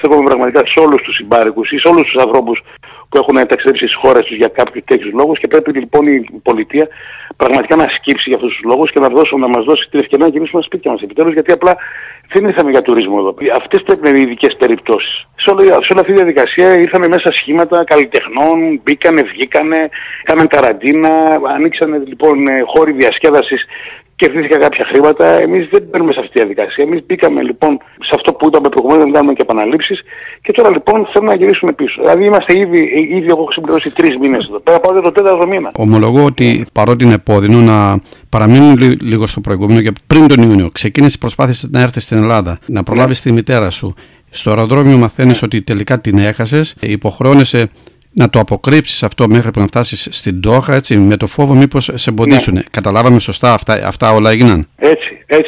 στέκομαι πραγματικά σε όλους τους συμπάρικους ή σε όλους τους ανθρώπους που έχουν ταξιδέψει στις χώρες τους για κάποιους τέτοιους λόγους, και πρέπει λοιπόν η πολιτεία πραγματικά να σκύψει για αυτούς τους λόγους και να μας δώσει την ευκαιρία να γυρίσουμε στα σπίτια μας επιτέλους, γιατί απλά δεν ήρθαμε για τουρισμό εδώ. Αυτές πρέπει να είναι ειδικές περιπτώσεις. Σε όλη αυτή τη διαδικασία ήρθαν μέσα σχήματα καλλιτεχνών, μπήκανε, βγήκανε, κάναν καραντίνα, ανοίξανε λοιπόν χώροι διασκέδασης. Κερδίθηκα κάποια χρήματα. Εμείς δεν μπαίνουμε σε αυτή τη διαδικασία. Εμείς μπήκαμε λοιπόν σε αυτό που είπαμε προηγουμένως, να κάνουμε και επαναλήψεις, και τώρα λοιπόν θέλουμε να γυρίσουμε πίσω. Δηλαδή είμαστε ήδη έχω συμπληρώσει 3 μήνες εδώ πέρα, πάω το 4ο μήνα. Ομολογώ ότι παρότι είναι επώδυνο να παραμείνουν λίγο στο προηγούμενο, και πριν τον Ιούνιο ξεκίνησε προσπάθειες να έρθεις στην Ελλάδα, να προλάβεις τη μητέρα σου. Στο αεροδρόμιο μαθαίνεις ότι τελικά την έχασες, υποχρεώνεσαι να το αποκρύψεις αυτό μέχρι που να φτάσεις στην Ντόχα, έτσι, με το φόβο μήπως σε εμποδίσουνε. Ναι. Καταλάβαμε σωστά, αυτά όλα έγιναν. Έτσι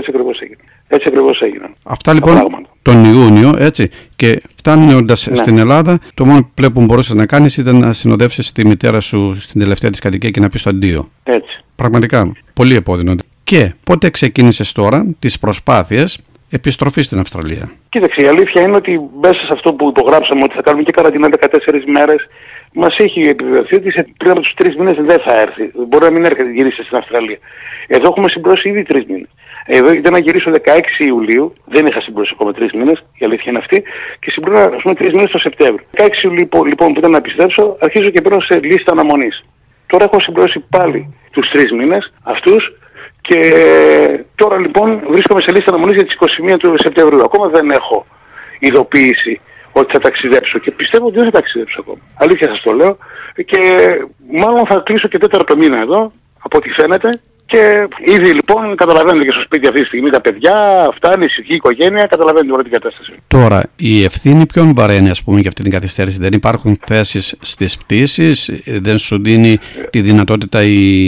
ακριβώς έγιναν. Αυτά λοιπόν τον Ιούνιο, έτσι, και φτάνοντας στην Ελλάδα, το μόνο που μπορούσες να κάνεις ήταν να συνοδεύσεις τη μητέρα σου στην τελευταία της κατοικία και να πεις το αντίο. Έτσι. Πραγματικά, πολύ επώδυνο. Και πότε ξεκίνησες τώρα τις προσπάθειες επιστροφή στην Αυστραλία? Κοίταξε, η αλήθεια είναι ότι μέσα σε αυτό που υπογράψαμε ότι θα κάνουμε και καραντίνα 14 μέρες, μας έχει επιβεβαιωθεί ότι πριν από τους 3 μήνες δεν θα έρθει. Μπορεί να μην έρχεται, γυρίσει στην Αυστραλία. Εδώ έχουμε συμπληρώσει ήδη 3 μήνες. Εδώ ήταν να γυρίσω 16 Ιουλίου, δεν είχα συμπληρώσει ακόμα 3 μήνες, η αλήθεια είναι αυτή, και συμπλήρωνα 3 μήνες το Σεπτέμβριο. 16 Ιουλίου λοιπόν που ήταν να επιστρέψω, αρχίζω και παίρνω σε λίστα αναμονής. Τώρα έχω συμπληρώσει πάλι τους 3 μήνες αυτούς. Και τώρα λοιπόν βρίσκομαι σε λίστα αναμονής για τις 21 του Σεπτεμβρίου. Ακόμα δεν έχω ειδοποίηση ότι θα ταξιδέψω και πιστεύω ότι δεν θα ταξιδέψω ακόμα. Αλήθεια σας το λέω. Και μάλλον θα κλείσω και 4ο μήνα εδώ, από ό,τι φαίνεται. Και ήδη λοιπόν καταλαβαίνετε και στο σπίτι αυτή τη στιγμή τα παιδιά, φτάνει, η οικογένεια, καταλαβαίνετε όλη την κατάσταση. Τώρα, η ευθύνη ποιον βαραίνει, ας πούμε, για αυτή την καθυστέρηση? Δεν υπάρχουν θέσεις στις πτήσεις, δεν σου δίνει τη δυνατότητα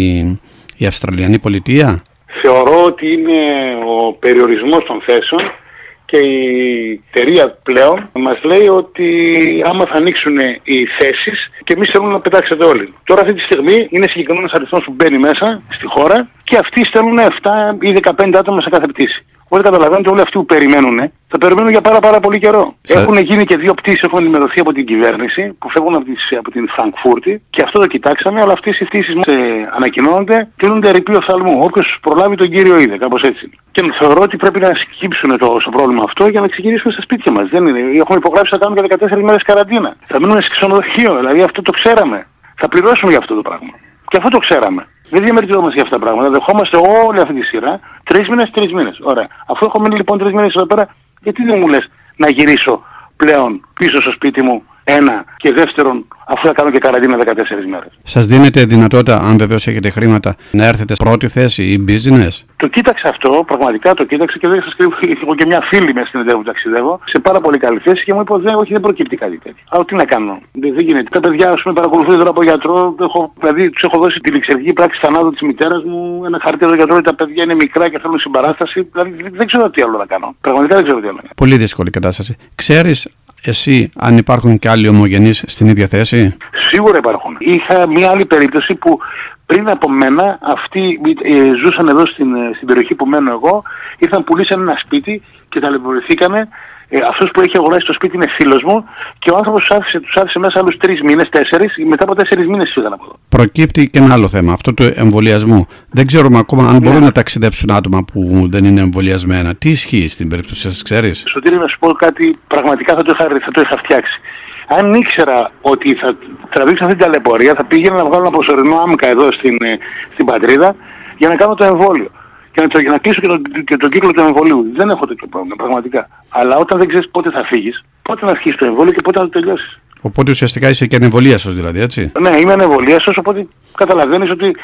η Αυστραλιανή πολιτεία? Θεωρώ ότι είναι ο περιορισμός των θέσεων και η εταιρεία πλέον μας λέει ότι άμα θα ανοίξουν οι θέσεις και εμείς θέλουμε να πετάξετε όλοι. Τώρα αυτή τη στιγμή είναι συγκεκριμένος αριθμός που μπαίνει μέσα στη χώρα και αυτοί στέλνουν 7 ή 15 άτομα σε κάθε πτήση. Όλοι καταλαβαίνετε, όλοι αυτοί που περιμένουν θα περιμένουν για πάρα πολύ καιρό. Έχουν γίνει και 2 πτήσεις, έχουν ενημερωθεί από την κυβέρνηση που φεύγουν από την Φραγκφούρτη και αυτό το κοιτάξαμε, αλλά αυτές οι πτήσεις ανακοινώνονται, κλείνονται ερειπή οφθαλμού. Όποιος προλάβει τον κύριο είδε, κάπως έτσι. Και θεωρώ ότι πρέπει να σκύψουν στο πρόβλημα αυτό για να ξεκινήσουμε στα σπίτια μας. Δεν είναι. Έχουμε υπογράψει να κάνουμε για 14 μέρες καραντίνα. Θα μείνουμε σε ξενοδοχείο, δηλαδή αυτό το ξέραμε. Θα πληρώσουμε για αυτό το πράγμα. Και αυτό το ξέραμε. Δεν διαμαρτυρόμαστε για αυτά τα πράγματα. Δεχόμαστε όλη αυτή τη σειρά. 3 μήνες. Ωραία. Αφού έχω μείνει λοιπόν 3 μήνες εδώ πέρα, γιατί δεν μου λες να γυρίσω πλέον πίσω στο σπίτι μου, ένα, και δεύτερον, αφού θα κάνω και καραντίνα 14 μέρες. Σας δίνεται δυνατότητα, αν βεβαίως έχετε χρήματα, να έρθετε σε πρώτη θέση ή business? Το κοίταξα αυτό, πραγματικά το κοίταξα και δεν σας κρύβω. Έχω και μια φίλη μέσα στην εταιρεία που ταξιδεύω, σε πάρα πολύ καλή θέση, και μου είπε: όχι, δεν προκύπτει κάτι τέτοιο. Αλλά τι να κάνω, δεν γίνεται. Τα παιδιά, ας πούμε, παρακολουθούν τώρα από γιατρό, δηλαδή τους έχω δώσει την εξαιρετική πράξη θανάτου της μητέρας μου, ένα χαρτί εδώ γιατρό, τα παιδιά είναι μικρά και θέλουν συμπαράσταση. Δηλαδή δεν ξέρω τι άλλο να κάνω. Πραγματικά δεν ξέρω τι άλλο να κάνω. Πολύ δύσκολη κατάσταση. Ξέρεις εσύ αν υπάρχουν και άλλοι ομογενείς στην ίδια θέση? Σίγουρα υπάρχουν. Είχα μια άλλη περίπτωση που πριν από μένα αυτοί ζούσαν εδώ στην περιοχή που μένω εγώ, ήρθαν, πουλήσαν ένα σπίτι και ταλαιπωρηθήκανε. Αυτός που έχει αγοράσει το σπίτι είναι φίλος μου και ο άνθρωπος τους άφησε μέσα άλλους 3 μήνες, 4, μετά από 4 μήνες φύγαν από εδώ. Προκύπτει και ένα άλλο θέμα, αυτό του εμβολιασμού. Δεν ξέρουμε ακόμα αν μπορούν να ταξιδέψουν άτομα που δεν είναι εμβολιασμένα. Τι ισχύει στην περίπτωση σας, ξέρεις? Σωτήρη, να σου πω κάτι, πραγματικά θα το είχα φτιάξει. Αν ήξερα ότι θα τραβήξω αυτή την ταλαιπωρία, θα πήγαινα να βγάλω ένα προσωρινό άμκα εδώ στην πατρίδα για να κάνω το εμβόλιο. Και να κλείσω και τον κύκλο του εμβολίου. Δεν έχω τέτοιο πρόβλημα, πραγματικά. Αλλά όταν δεν ξέρεις πότε θα φύγεις, πότε να αρχίσεις το εμβόλιο και πότε να το τελειώσεις. Οπότε ουσιαστικά είσαι και ανεμβολίασος, δηλαδή, έτσι? Ναι, είμαι ανεμβολίασος, οπότε καταλαβαίνεις ότι.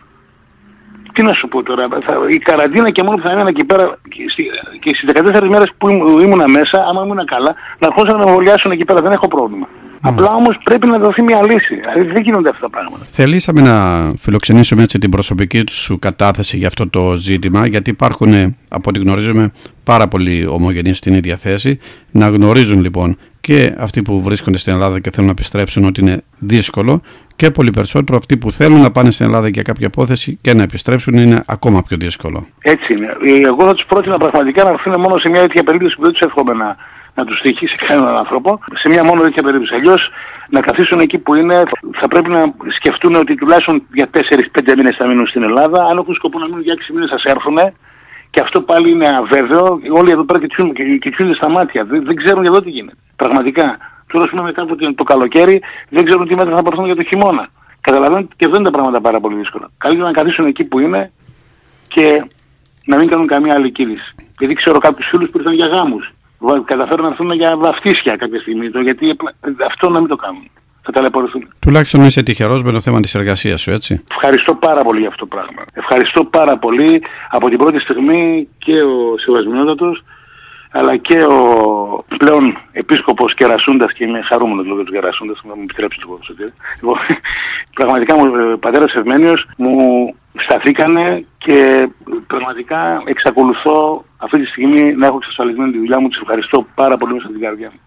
Τι να σου πω τώρα, η καραντίνα και μόνο που θα έμενα εκεί πέρα και στις 14 μέρες που ήμουνα μέσα, άμα ήμουνα καλά, να αρχίσω να εμβολιάσουν εκεί πέρα, δεν έχω πρόβλημα. Απλά όμως πρέπει να δοθεί μια λύση. Δηλαδή δεν γίνονται αυτά τα πράγματα. Θελήσαμε να φιλοξενήσουμε έτσι την προσωπική σου κατάθεση για αυτό το ζήτημα, γιατί υπάρχουν, από ό,τι γνωρίζουμε, πάρα πολλοί ομογενείς στην ίδια θέση. Να γνωρίζουν λοιπόν και αυτοί που βρίσκονται στην Ελλάδα και θέλουν να επιστρέψουν ότι είναι δύσκολο, και πολύ περισσότερο αυτοί που θέλουν να πάνε στην Ελλάδα για κάποια υπόθεση και να επιστρέψουν είναι ακόμα πιο δύσκολο. Έτσι είναι. Εγώ θα τους πρότεινα πραγματικά να έρθουν μόνο σε μια τέτοια περίπτωση που δεν τους εύχομαι να τους τύχει σε κανέναν άνθρωπο, σε μια μόνο τέτοια περίπτωση. Αλλιώς να καθίσουν εκεί που είναι, θα πρέπει να σκεφτούν ότι τουλάχιστον για 4-5 μήνες θα μείνουν στην Ελλάδα. Αν έχουν σκοπό να μείνουν για 6 μήνες, θα έρθουν. Και αυτό πάλι είναι αβέβαιο. Όλοι εδώ πέρα κοιτούνται στα μάτια. Δεν ξέρουν εδώ τι γίνεται. Πραγματικά. Τώρα, πούμε, μετά από το καλοκαίρι, δεν ξέρουν τι μέτρα θα πάρθουν για το χειμώνα. Καταλαβαίνετε, και εδώ είναι τα πράγματα πάρα πολύ δύσκολα. Καλύτερα να καθίσουν εκεί που είναι και να μην κάνουν καμία άλλη κίνηση. Γιατί ξέρω κάποιους φίλους που ήρθαν για γάμους. Καταφέρουν να έρθουν για βαφτίσια κάποια στιγμή. Γιατί αυτό να μην το κάνουν. Θα ταλαιπωρηθούν. Τουλάχιστον είσαι τυχερός με το θέμα της εργασίας σου, έτσι. Ευχαριστώ πάρα πολύ για αυτό το πράγμα. Ευχαριστώ πάρα πολύ από την πρώτη στιγμή και ο Σεβασμιότατος, αλλά και ο πλέον επίσκοπος Κερασούντας, και είμαι χαρούμενος λόγω του Κερασούντας, να μου επιτρέψει το Σωτήρη. Πραγματικά ο πατέρας Ευμένιος μου σταθήκανε και πραγματικά εξακολουθώ αυτή τη στιγμή να έχω εξασφαλισμένη τη δουλειά μου. Τους ευχαριστώ πάρα πολύ μέσα από την καρδιά μου.